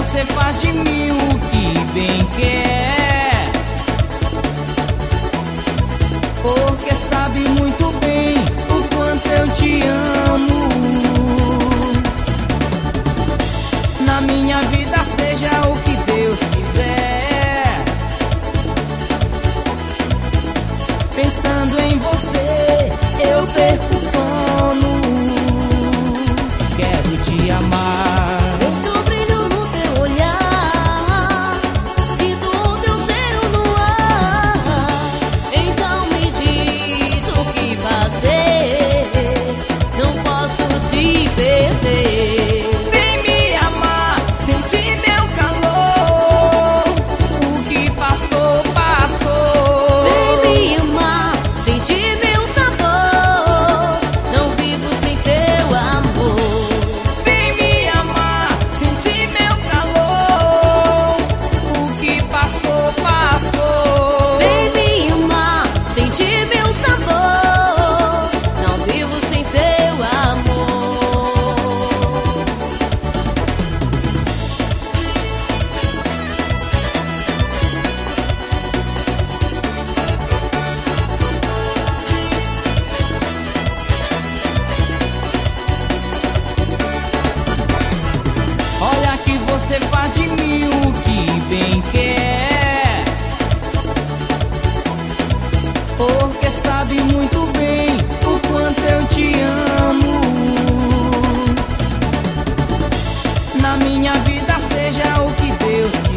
você faz de mim o que bem quer, porque sabe muito bem o quanto eu te amo. Na minha vida seja o que Deus quiser, pensando em você eu perco o sono. Quero te amar. Vejo o brilho no teu olhar, sinto o teu cheiro no ar. Então me diz o que fazer, não posso te perder. Vem me amar, sentir meu calor, o que passou, passou. Vem me amar, sentir meu sabor, não vivo sem teu amor. Vem me amar, sentir meu calor, o que passou, passou. Vem me amar, sentir meu sabor, não vivo sem teu amor. Olha que você faz de mim o que bem quer, porque sabe muito bem o quanto eu te amo. Na minha vida seja o que Deus